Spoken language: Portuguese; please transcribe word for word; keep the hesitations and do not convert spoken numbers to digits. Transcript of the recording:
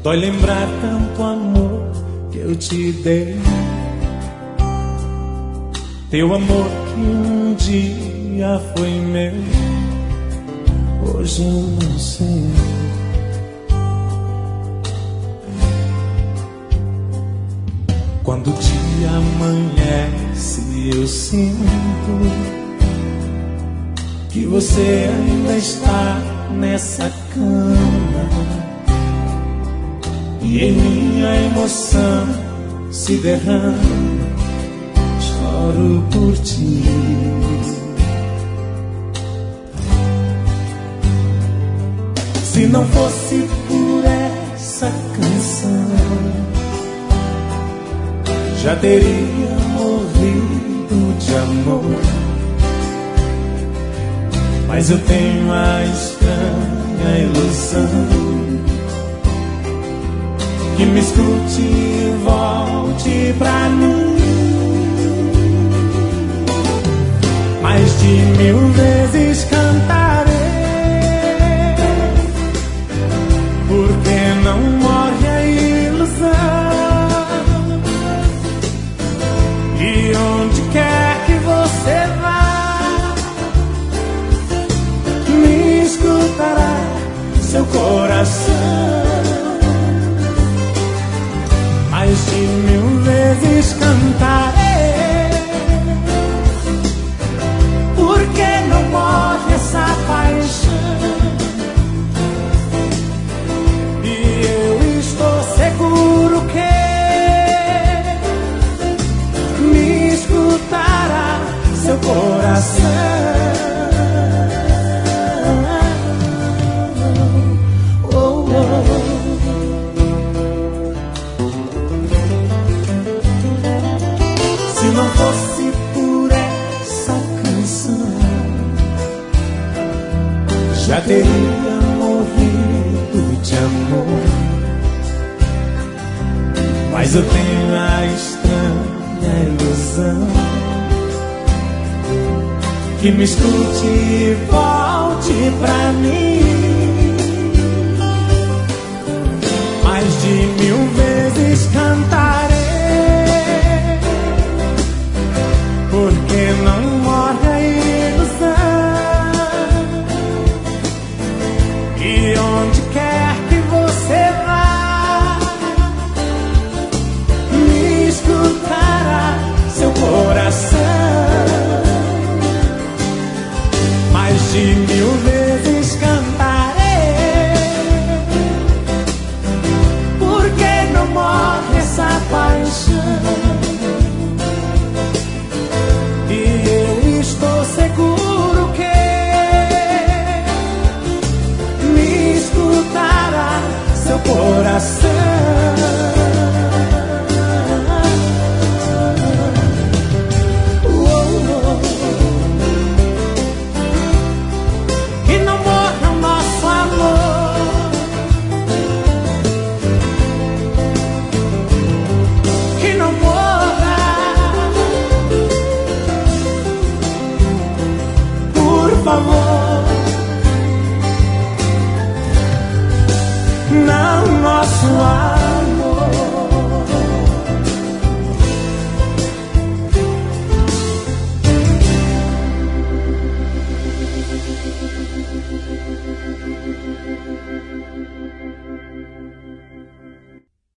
Dói lembrar tanto amor que eu te dei, teu amor que um dia foi meu, hoje eu não sei. Quando o dia amanhece eu sinto que você ainda está nessa cama, e em minha emoção se derrama, choro por ti. Se não fosse por essa canção, já teria morrido de amor. Mas eu tenho a estranha ilusão que me escute e volte pra mim. Mais de mil vezes cantarei, porque não morre a ilusão. E onde quer que você vá, me escutará seu coração. Mais de mil vezes cantarei, porque não morre essa paixão. E eu estou seguro que me escutará seu coração. Oh, oh. Se não fosse por essa canção, já teria morrido de amor. Mas eu tenho a estranha ilusão que me escute e volte pra mim. Mais de mil vezes cantarei, porque não morre a ilusão. E onde quer que você vá, me escutará seu coração. Mais de mil vezes cantarei, porque não morre essa paixão. Estou seguro que me escutará seu coração. Oh, oh. Que não morra o nosso amor, que não morra, por favor. Não, nosso ar